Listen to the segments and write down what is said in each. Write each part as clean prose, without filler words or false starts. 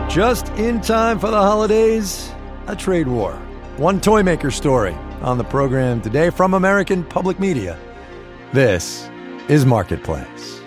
Just in time for the holidays, a trade war. One toy maker story on the program today from American Public Media. This is Marketplace.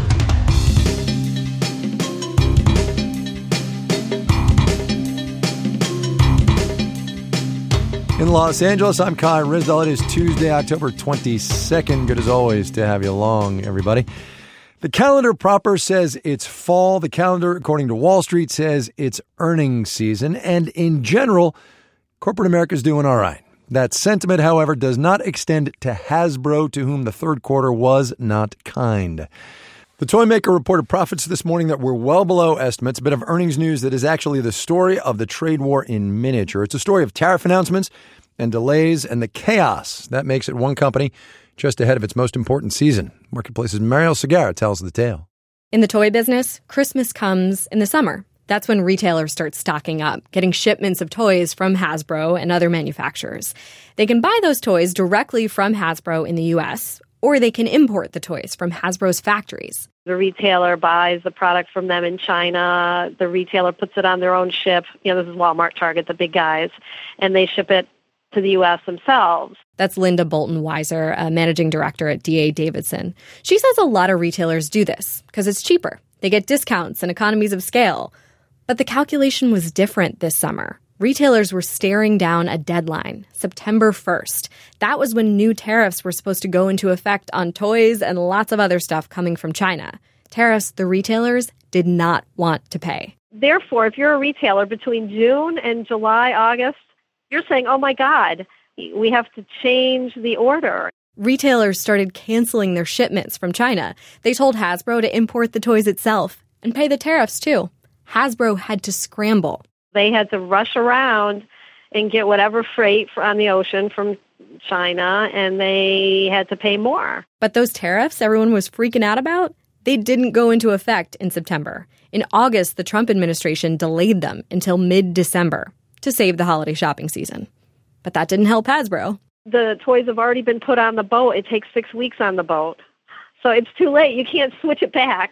In Los Angeles, I'm Kai Ryssdal. It is Tuesday, October 22nd. Good as always to have you along, everybody. The calendar proper says it's fall. The calendar, according to Wall Street, says it's earnings season. And in general, corporate America is doing all right. That sentiment, however, does not extend to Hasbro, to whom the third quarter was not kind. The toy maker reported profits this morning that were well below estimates, a bit of earnings news that is actually the story of the trade war in miniature. It's a story of tariff announcements and delays and the chaos that makes it one company just ahead of its most important season. Marketplace's Mariel Segarra tells the tale. In the toy business, Christmas comes in the summer. That's when retailers start stocking up, getting shipments of toys from Hasbro and other manufacturers. They can buy those toys directly from Hasbro in the U.S., or they can import the toys from Hasbro's factories. The retailer buys the product from them in China. The retailer puts it on their own ship. This is Walmart, Target, the big guys, and they ship it to the U.S. themselves. That's Linda Bolton-Weiser, a managing director at D.A. Davidson. She says a lot of retailers do this because it's cheaper. They get discounts and economies of scale. But the calculation was different this summer. Retailers were staring down a deadline, September 1st. That was when new tariffs were supposed to go into effect on toys and lots of other stuff coming from China. Tariffs the retailers did not want to pay. Therefore, if you're a retailer between June and July, August, you're saying, oh my God, we have to change the order. Retailers started canceling their shipments from China. They told Hasbro to import the toys itself and pay the tariffs too. Hasbro had to scramble. They had to rush around and get whatever freight on the ocean from China, and they had to pay more. But those tariffs everyone was freaking out about, they didn't go into effect in September. In August, the Trump administration delayed them until mid-December to save the holiday shopping season. But that didn't help Hasbro. The toys have already been put on the boat. It takes 6 weeks on the boat. So it's too late. You can't switch it back,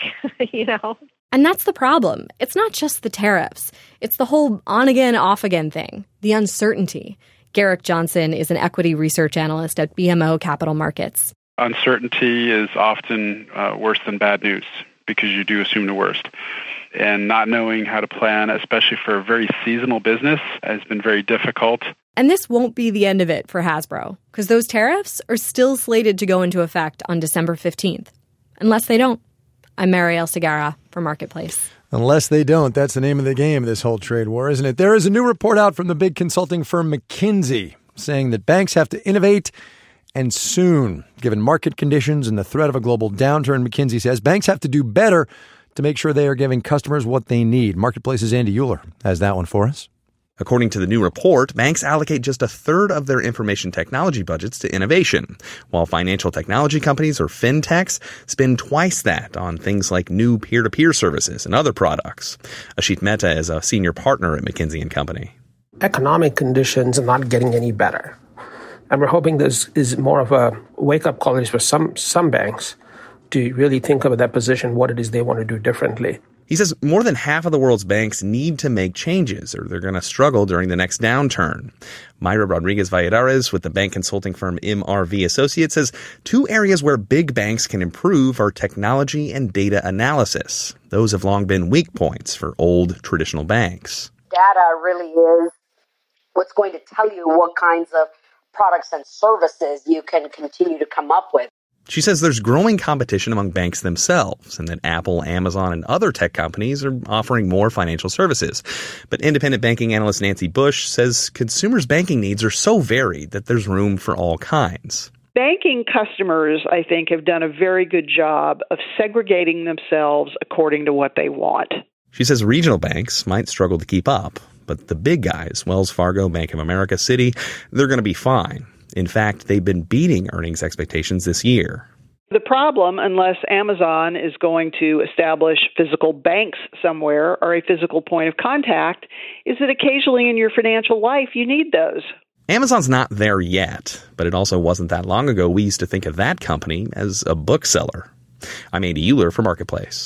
And that's the problem. It's not just the tariffs. It's the whole on-again, off-again thing, the uncertainty. Garrick Johnson is an equity research analyst at BMO Capital Markets. Uncertainty is often worse than bad news because you do assume the worst. And not knowing how to plan, especially for a very seasonal business, has been very difficult. And this won't be the end of it for Hasbro, because those tariffs are still slated to go into effect on December 15th. Unless they don't. I'm Mariel Segarra for Marketplace. Unless they don't, that's the name of the game, this whole trade war, isn't it? There is a new report out from the big consulting firm McKinsey saying that banks have to innovate, and soon. Given market conditions and the threat of a global downturn, McKinsey says banks have to do better to make sure they are giving customers what they need. Marketplace's Andy Euler has that one for us. According to the new report, banks allocate just a third of their information technology budgets to innovation, while financial technology companies, or fintechs, spend twice that on things like new peer-to-peer services and other products. Ashit Mehta is a senior partner at McKinsey & Company. Economic conditions are not getting any better. And we're hoping this is more of a wake-up call, at least for some banks, to really think about that position, what it is they want to do differently. He says more than half of the world's banks need to make changes, or they're going to struggle during the next downturn. Mayra Rodriguez-Valladares with the bank consulting firm MRV Associates says two areas where big banks can improve are technology and data analysis. Those have long been weak points for old traditional banks. Data really is what's going to tell you what kinds of products and services you can continue to come up with. She says there's growing competition among banks themselves, and that Apple, Amazon, and other tech companies are offering more financial services. But independent banking analyst Nancy Bush says consumers' banking needs are so varied that there's room for all kinds. Banking customers, I think, have done a very good job of segregating themselves according to what they want. She says regional banks might struggle to keep up, but the big guys, Wells Fargo, Bank of America, Citi, they're going to be fine. In fact, they've been beating earnings expectations this year. The problem, unless Amazon is going to establish physical banks somewhere or a physical point of contact, is that occasionally in your financial life you need those. Amazon's not there yet, but it also wasn't that long ago we used to think of that company as a bookseller. I'm Andy Euler for Marketplace.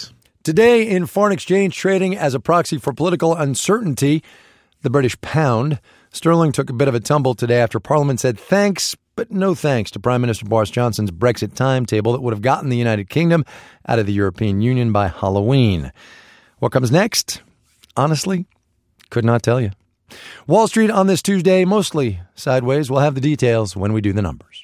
Today in foreign exchange trading as a proxy for political uncertainty, the British pound. Sterling took a bit of a tumble today after Parliament said thanks, but no thanks to Prime Minister Boris Johnson's Brexit timetable that would have gotten the United Kingdom out of the European Union by Halloween. What comes next? Honestly, could not tell you. Wall Street on this Tuesday, mostly sideways. We'll have the details when we do the numbers.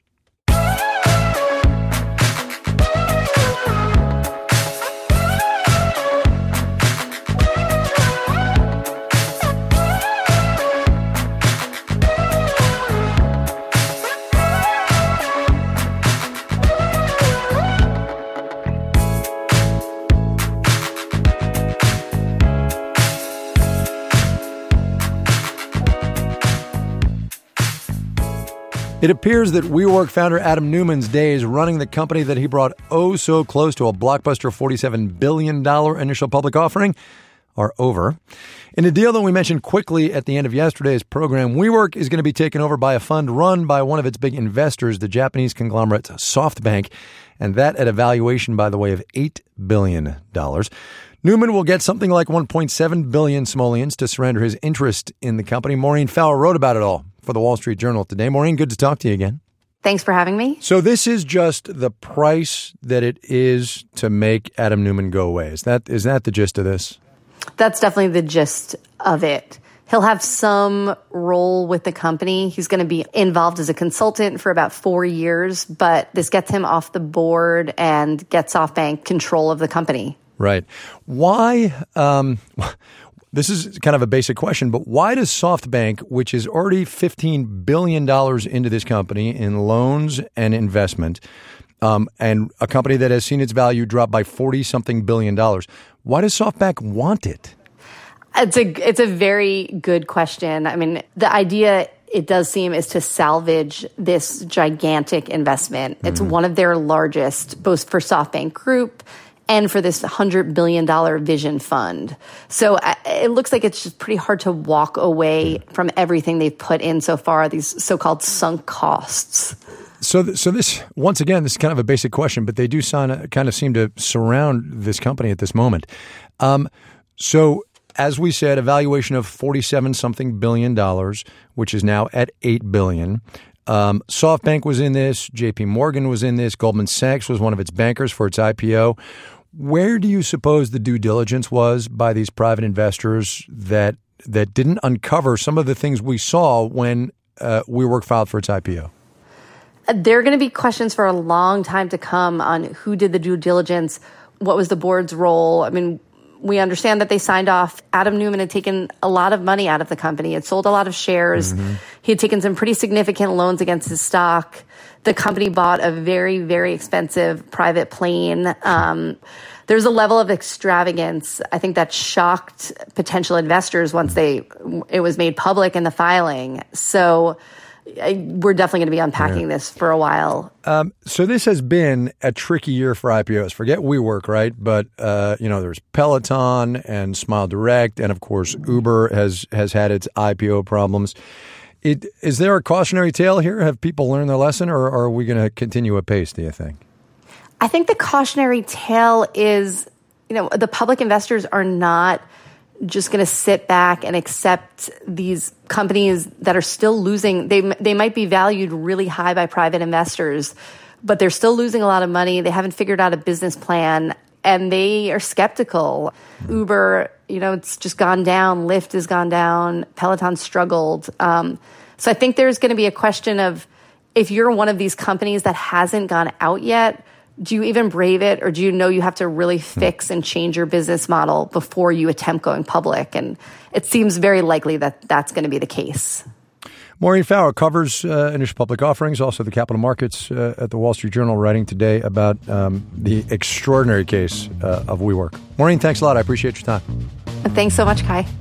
It appears that WeWork founder Adam Neumann's days running the company that he brought oh so close to a blockbuster $47 billion initial public offering are over. In a deal that we mentioned quickly at the end of yesterday's program, WeWork is going to be taken over by a fund run by one of its big investors, the Japanese conglomerate SoftBank, and that at a valuation, by the way, of $8 billion. Neumann will get something like 1.7 billion simoleons to surrender his interest in the company. Maureen Fowler wrote about it all for the Wall Street Journal today. Maureen, good to talk to you again. Thanks for having me. So this is just the price that it is to make Adam Neumann go away. Is that the gist of this? That's definitely the gist of it. He'll have some role with the company. He's going to be involved as a consultant for about 4 years, but this gets him off the board and gets SoftBank control of the company. Right. Why? This is kind of a basic question, but why does SoftBank, which is already $15 billion into this company in loans and investment, and a company that has seen its value drop by 40-something billion dollars, why does SoftBank want it? It's a very good question. I mean, the idea, it does seem, is to salvage this gigantic investment. It's one of their largest, both for SoftBank Group and for this $100 billion vision fund. So it looks like it's just pretty hard to walk away from everything they've put in so far, these so-called sunk costs. So this, once again, this is kind of a basic question, but they do kind of seem to surround this company at this moment. So as we said, a valuation of $47-something billion, which is now at $8 billion. SoftBank was in this. J.P. Morgan was in this. Goldman Sachs was one of its bankers for its IPO. Where do you suppose the due diligence was by these private investors that didn't uncover some of the things we saw when WeWork filed for its IPO? There are going to be questions for a long time to come on who did the due diligence, what was the board's role. I mean, we understand that they signed off. Adam Neumann had taken a lot of money out of the company. Had sold a lot of shares. Mm-hmm. He had taken some pretty significant loans against his stock. The company bought a very, very expensive private plane. There's a level of extravagance, I think, that shocked potential investors once it was made public in the filing. So we're definitely going to be unpacking this for a while. So this has been a tricky year for IPOs. Forget WeWork, right? But, there's Peloton and Smile Direct, and, of course, Uber has had its IPO problems. Is there a cautionary tale here? Have people learned their lesson, or are we going to continue apace, do you think? I think the cautionary tale is, the public investors are not just going to sit back and accept these companies that are still losing. They might be valued really high by private investors, but they're still losing a lot of money. They haven't figured out a business plan, and they are skeptical. Uber, it's just gone down. Lyft has gone down. Peloton struggled. So I think there's going to be a question of, if you're one of these companies that hasn't gone out yet, do you even brave it, or do you know you have to really fix and change your business model before you attempt going public? And it seems very likely that that's going to be the case. Maureen Fowler covers initial public offerings, also the capital markets at the Wall Street Journal, writing today about the extraordinary case of WeWork. Maureen, thanks a lot. I appreciate your time. Thanks so much, Kai.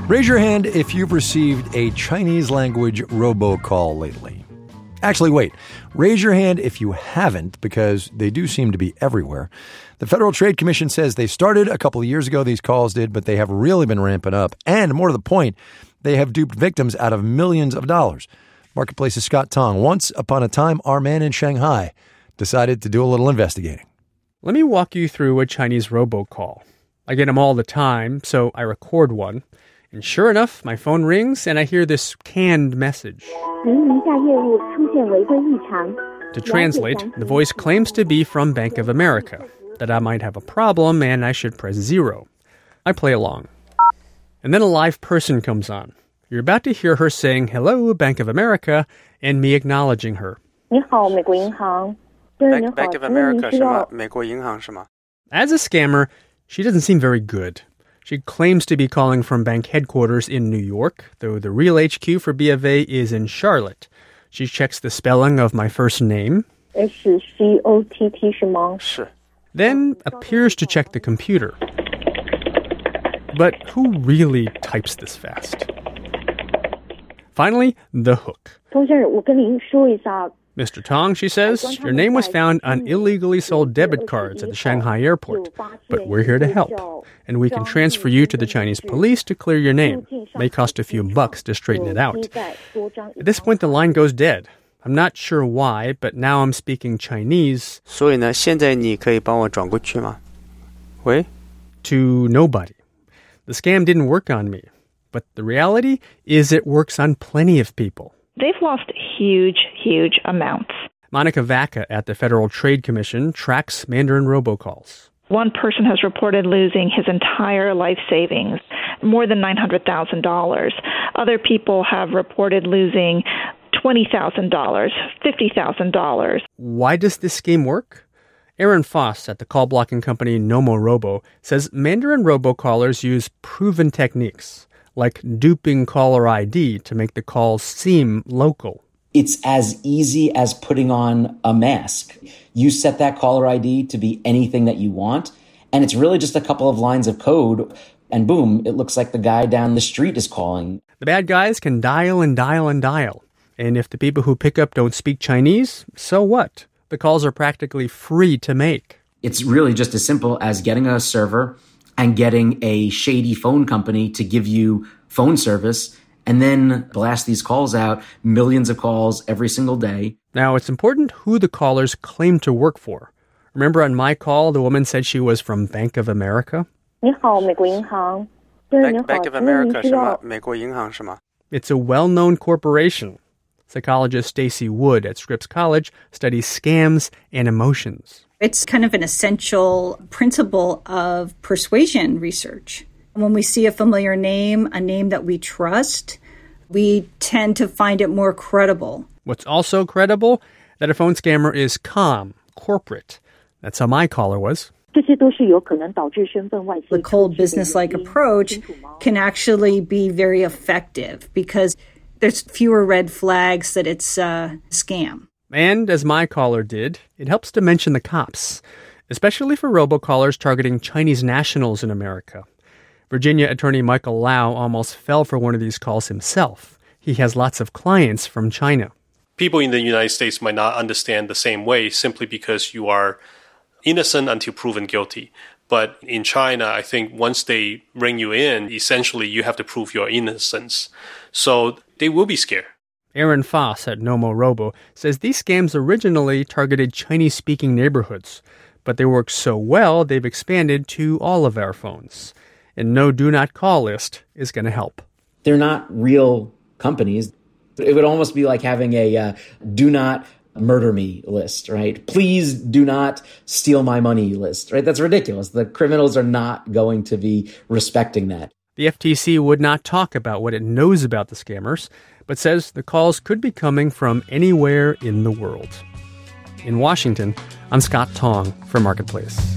Raise your hand if you've received a Chinese language robocall lately. Actually, wait. Raise your hand if you haven't, because they do seem to be everywhere. The Federal Trade Commission says they started a couple of years ago, these calls did, but they have really been ramping up. And more to the point, they have duped victims out of millions of dollars. Marketplace's Scott Tong. Once upon a time, our man in Shanghai decided to do a little investigating. Let me walk you through a Chinese robocall. I get them all the time, so I record one. And sure enough, my phone rings and I hear this canned message. To translate, the voice claims to be from Bank of America, that I might have a problem and I should press 0. I play along. And then a live person comes on. You're about to hear her saying, "Hello, Bank of America," and me acknowledging her. Bank of America, 什么？美国银行是吗？ As a scammer, she doesn't seem very good. She claims to be calling from bank headquarters in New York, though the real HQ for B of A is in Charlotte. She checks the spelling of my first name, SCOTT 是吗？ 是. Then appears to check the computer. But who really types this fast? Finally, the hook. 同学，我跟您说一下。 Mr. Tong, she says, your name was found on illegally sold debit cards at the Shanghai airport, but we're here to help, and we can transfer you to the Chinese police to clear your name. May cost a few bucks to straighten it out. At this point, the line goes dead. I'm not sure why, but now I'm speaking Chinese. 所以呢，现在你可以帮我转过去吗？喂？ To nobody. The scam didn't work on me, but the reality is it works on plenty of people. They've lost huge amounts. Monica Vaca at the Federal Trade Commission tracks Mandarin robocalls. One person has reported losing his entire life savings, more than $900,000. Other people have reported losing $20,000, $50,000. Why does this scheme work? Aaron Foss at the call blocking company NomoRobo says Mandarin robocallers use proven techniques, like duping caller ID to make the calls seem local. It's as easy as putting on a mask. You set that caller ID to be anything that you want, and it's really just a couple of lines of code, and boom, it looks like the guy down the street is calling. The bad guys can dial and dial and dial. And if the people who pick up don't speak Chinese, so what? The calls are practically free to make. It's really just as simple as getting a server and getting a shady phone company to give you phone service and then blast these calls out, millions of calls every single day. Now, it's important who the callers claim to work for. Remember on my call, the woman said she was from Bank of America? 你好，美国银行。 Bank of America 是吗？美国银行是吗？ It's a well-known corporation. Psychologist Stacy Wood at Scripps College studies scams and emotions. It's kind of an essential principle of persuasion research. When we see a familiar name, a name that we trust, we tend to find it more credible. What's also credible? That a phone scammer is calm, corporate. That's how my caller was. The cold business-like approach can actually be very effective because there's fewer red flags that it's a scam. And as my caller did, it helps to mention the cops, especially for robocallers targeting Chinese nationals in America. Virginia attorney Michael Lau almost fell for one of these calls himself. He has lots of clients from China. People in the United States might not understand the same way simply because you are innocent until proven guilty. But in China, I think once they bring you in, essentially you have to prove your innocence. So they will be scared. Aaron Foss at NomoRobo says these scams originally targeted Chinese-speaking neighborhoods, but they work so well they've expanded to all of our phones. And no do not call list is going to help. They're not real companies. It would almost be like having a do not murder me list, right? Please do not steal my money list, right? That's ridiculous. The criminals are not going to be respecting that. The FTC would not talk about what it knows about the scammers, but says the calls could be coming from anywhere in the world. In Washington, I'm Scott Tong for Marketplace.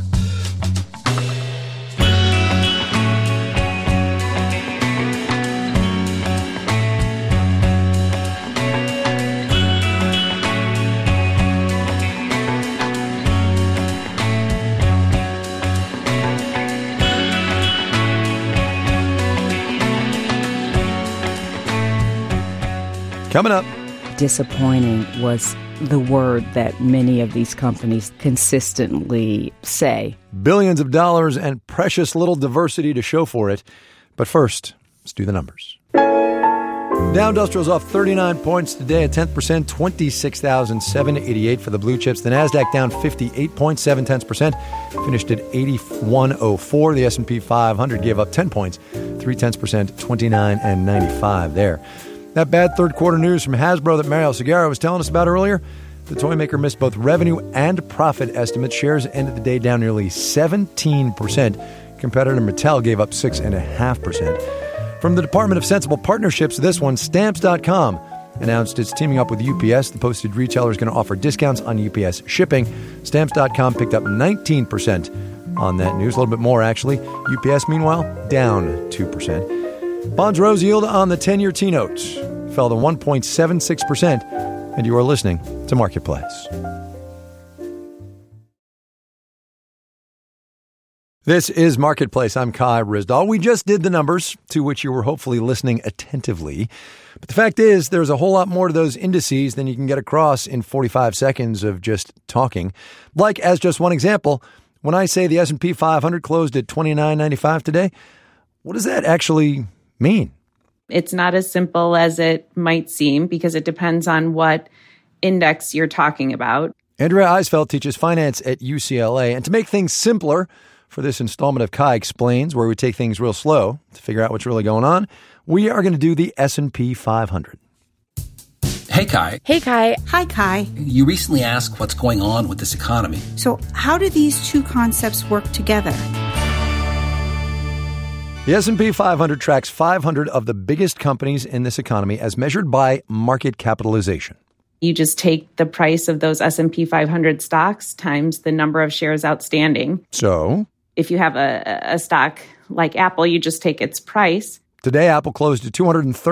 Coming up. Disappointing was the word that many of these companies consistently say. Billions of dollars and precious little diversity to show for it. But first, let's do the numbers. Dow Industrial's off 39 points today, a 10%, 26,788 for the blue chips. The Nasdaq down 58.7%, finished at 8104. The S&P 500 gave up 10 points, 0.3%, 29,95 there. That bad third quarter news from Hasbro that Mario Segura was telling us about earlier, the toy maker missed both revenue and profit estimates. Shares ended the day down nearly 17%. Competitor Mattel gave up 6.5%. From the Department of Sensible Partnerships, this one, Stamps.com announced it's teaming up with UPS. The postage retailer is going to offer discounts on UPS shipping. Stamps.com picked up 19% on that news, a little bit more actually. UPS, meanwhile, down 2%. Bonds rose yield on the 10-year T-notes fell to 1.76%, and you are listening to Marketplace. This is Marketplace. I'm Kai Ryssdal. We just did the numbers, to which you were hopefully listening attentively. But the fact is, there's a whole lot more to those indices than you can get across in 45 seconds of just talking. Like, as just one example, when I say the S&P 500 closed at 29.95 today, what does that actually mean? It's not as simple as it might seem because it depends on what index you're talking about. Andrea Eisfeld teaches finance at UCLA. And to make things simpler, for this installment of Kai Explains, where we take things real slow to figure out what's really going on, we are going to do the S&P 500. Hey, Kai. Hey, Kai. Hi, Kai. You recently asked what's going on with this economy. So how do these two concepts work together? The S&P 500 tracks 500 of the biggest companies in this economy as measured by market capitalization. You just take the price of those S&P 500 stocks times the number of shares outstanding. So? If you have a stock like Apple, you just take its price. Today, Apple closed at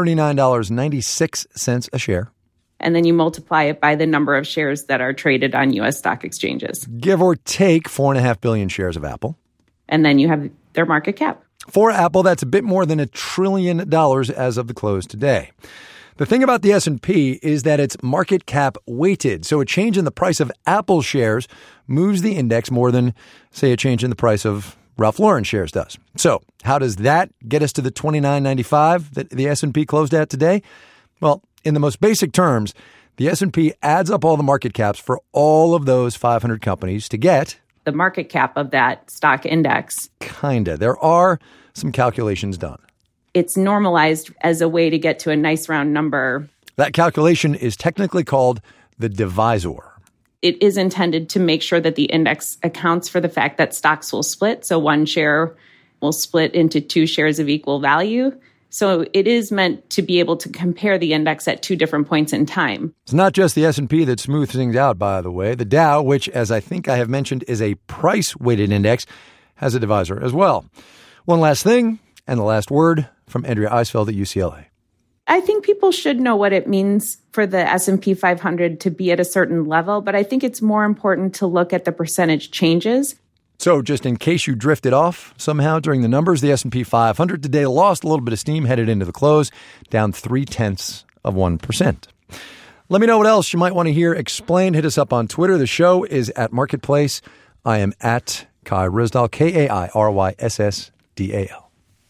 $239.96 a share. And then you multiply it by the number of shares that are traded on U.S. stock exchanges. Give or take 4.5 billion shares of Apple. And then you have their market cap. For Apple, that's a bit more than $1 trillion as of the close today. The thing about the S&P is that it's market cap weighted. So a change in the price of Apple shares moves the index more than, say, a change in the price of Ralph Lauren shares does. So how does that get us to the $29.95 that the S&P closed at today? Well, in the most basic terms, the S&P adds up all the market caps for all of those 500 companies to get the market cap of that stock index. Kinda. There are some calculations done. It's normalized as a way to get to a nice round number. That calculation is technically called the divisor. It is intended to make sure that the index accounts for the fact that stocks will split. So one share will split into two shares of equal value. So it is meant to be able to compare the index at two different points in time. It's not just the S&P that smooths things out, by the way. The Dow, which, as I think I have mentioned, is a price-weighted index, has a divisor as well. One last thing, and the last word from Andrea Eisfeld at UCLA. I think people should know what it means for the S&P 500 to be at a certain level, but I think it's more important to look at the percentage changes. So just in case you drifted off somehow during the numbers, the S&P 500 today lost a little bit of steam headed into the close, down 0.3%. Let me know what else you might want to hear explained. Hit us up on Twitter. The show is at Marketplace. I am at Kai Ryssdal, KAIRYSSDAL.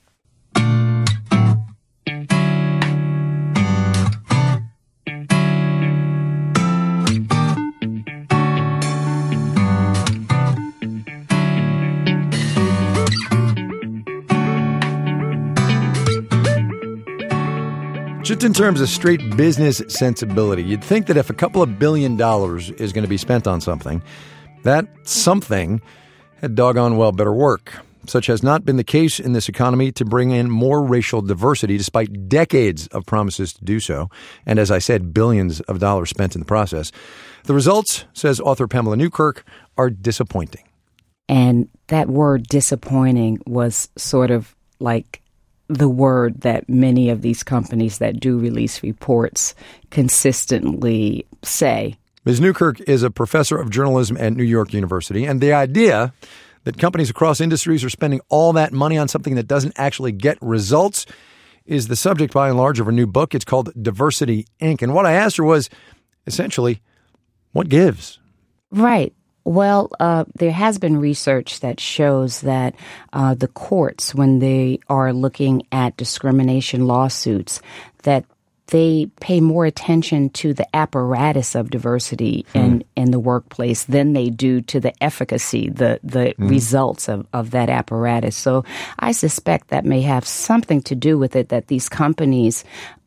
Just in terms of straight business sensibility, you'd think that if a couple of $1 billion is going to be spent on something, that something had doggone well better work. Such has not been the case in this economy to bring in more racial diversity, despite decades of promises to do so. And as I said, billions of dollars spent in the process. The results, says author Pamela Newkirk, are disappointing. And that word disappointing was sort of like the word that many of these companies that do release reports consistently say. Ms. Newkirk is a professor of journalism at New York University, and the idea that companies across industries are spending all that money on something that doesn't actually get results is the subject, by and large, of her new book. It's called Diversity, Inc. And what I asked her was, essentially, what gives? Right. Well, there has been research that shows that the courts, when they are looking at discrimination lawsuits, that they pay more attention to the apparatus of diversity in the workplace than they do to the efficacy, the results of that apparatus. So I suspect that may have something to do with it, that these companies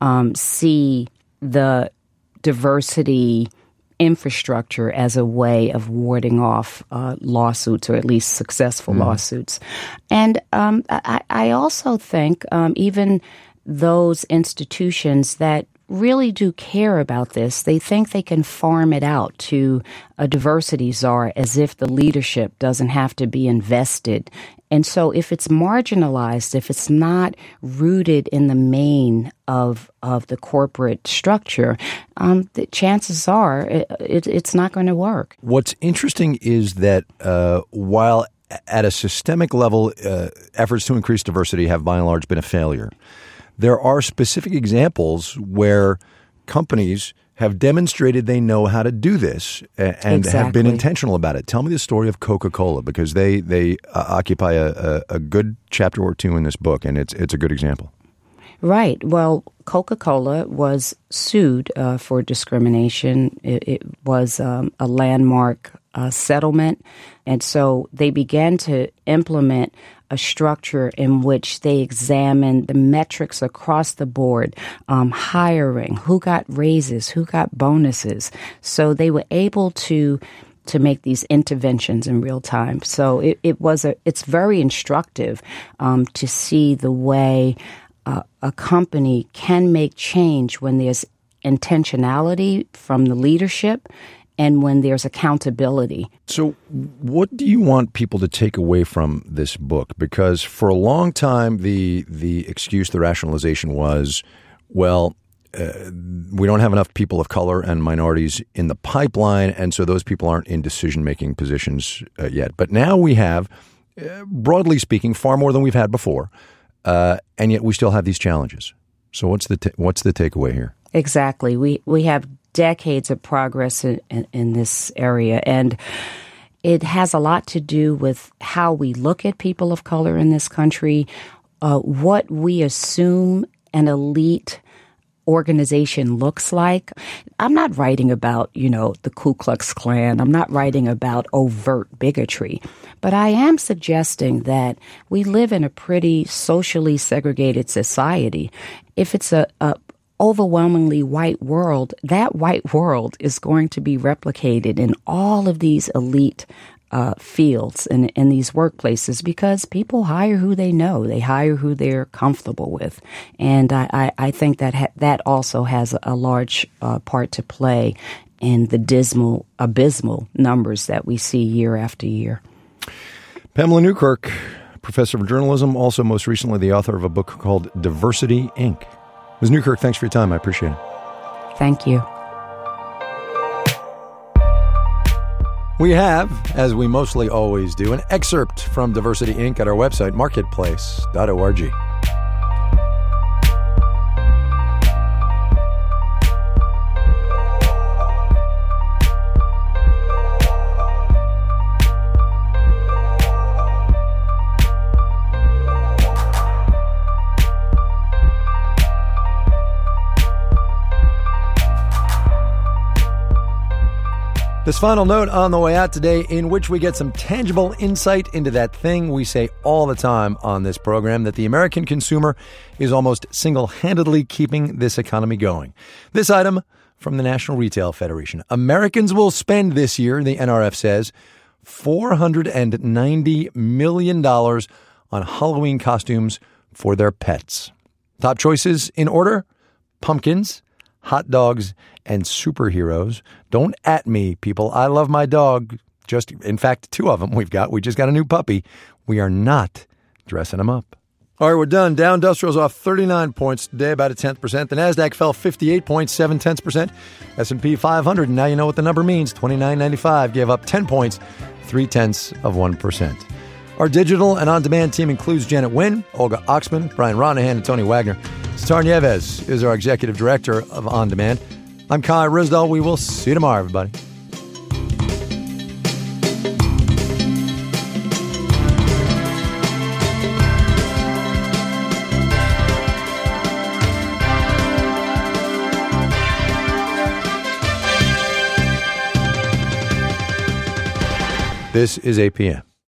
see the diversity infrastructure as a way of warding off lawsuits, or at least successful lawsuits. And I also think even those institutions that really do care about this, they think they can farm it out to a diversity czar as if the leadership doesn't have to be invested. And so if it's marginalized, if it's not rooted in the main of the corporate structure, the chances are it's not going to work. What's interesting is that while at a systemic level, efforts to increase diversity have by and large been a failure, there are specific examples where companies have demonstrated they know how to do this and have been intentional about it. Tell me the story of Coca-Cola, because they occupy a good chapter or two in this book, and it's a good example. Right. Well, Coca-Cola was sued for discrimination. It was a landmark settlement. And so they began to implement a structure in which they examined the metrics across the board, hiring, who got raises, who got bonuses. So they were able to make these interventions in real time. So it's very instructive to see the way a company can make change when there's intentionality from the leadership and when there's accountability. So what do you want people to take away from this book? Because for a long time, the excuse, the rationalization was, well, we don't have enough people of color and minorities in the pipeline, and so those people aren't in decision-making positions yet. But now we have, broadly speaking, far more than we've had before, and yet we still have these challenges. So what's the takeaway here? Exactly. We have decades of progress in this area, and it has a lot to do with how we look at people of color in this country, what we assume an elite organization looks like. I'm not writing about, the Ku Klux Klan. I'm not writing about overt bigotry. But I am suggesting that we live in a pretty socially segregated society. If it's a overwhelmingly white world, that white world is going to be replicated in all of these elite fields and in these workplaces, because people hire who they know. They hire who they're comfortable with. And I think that also has a large part to play in the dismal, abysmal numbers that we see year after year. Pamela Newkirk, professor of journalism, also most recently the author of a book called Diversity, Inc. Ms. Newkirk, thanks for your time. I appreciate it. Thank you. We have, as we mostly always do, an excerpt from Diversity, Inc. at our website, marketplace.org. This final note on the way out today, in which we get some tangible insight into that thing we say all the time on this program, that the American consumer is almost single-handedly keeping this economy going. This item from the National Retail Federation. Americans will spend this year, the NRF says, $490 million on Halloween costumes for their pets. Top choices in order: pumpkins, hot dogs, and superheroes. Don't at me, people. I love my dog. In fact, two of them we just got a new puppy. We are not dressing them up. All right, we're done. Dow Industrial's off 39 points today, about a 10%. The NASDAQ fell 58.7%. S&P 500, now you know what the number means. 29.95, gave up 10 points, 0.3%. Our digital and on-demand team includes Janet Nguyen, Olga Oxman, Brian Ronahan, and Tony Wagner. Star Nieves is our executive director of On Demand. I'm Kai Ryssdal. We will see you tomorrow, everybody. This is APM.